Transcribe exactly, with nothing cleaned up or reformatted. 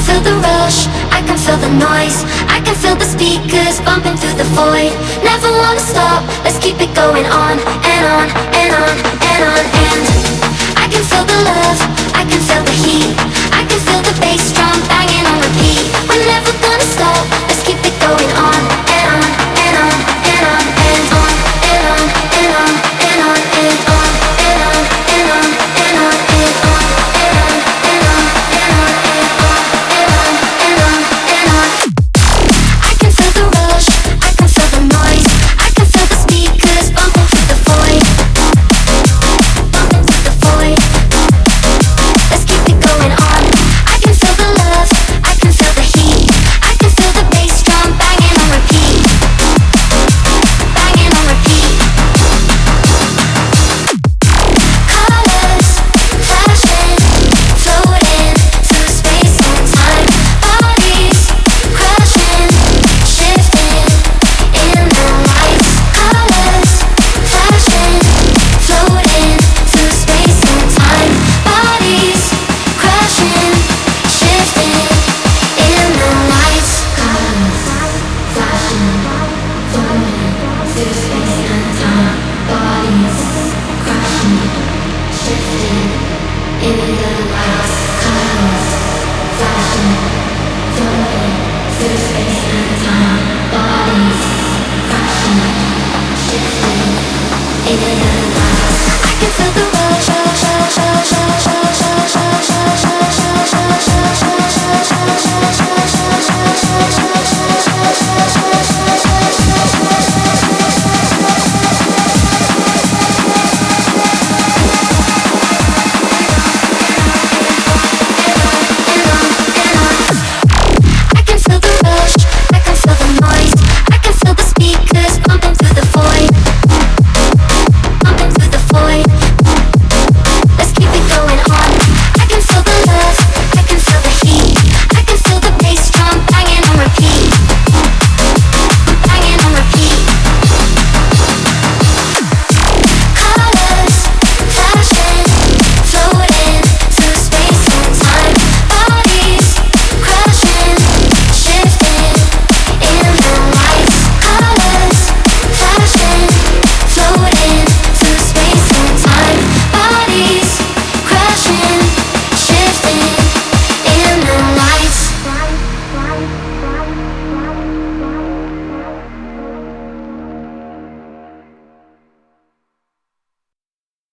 feel the rush, I can feel the noise, I can feel the speakers bumping through the void. Never wanna stop, let's keep it going on and on and on and on. And I can feel the love, I can feel the heat, I can feel the bass drum banging on repeat. We're never gonna stop, let's keep it going on and on and on and on and on and on and on and on and on and on and on and on and on and on and on and on and on and on and on. I can feel the rush, I can feel the noise, I can feel the speakers bumping through the void, bumping through the void. Let's keep it going on. I can feel the love, I can feel the heat, I can feel the bass drum banging on repeat, banging on repeat. Colors flashing, floating through space and time. Bodies crashing, shifting in the lights. Colors flashing, floating through space and time. Bodies crashing, shifting in the lights. Colors flashing, floating through space and time. Bodies crashing, shifting in the lights. Colors flashing, floating through space and time. Bodies crashing, shifting in the lights.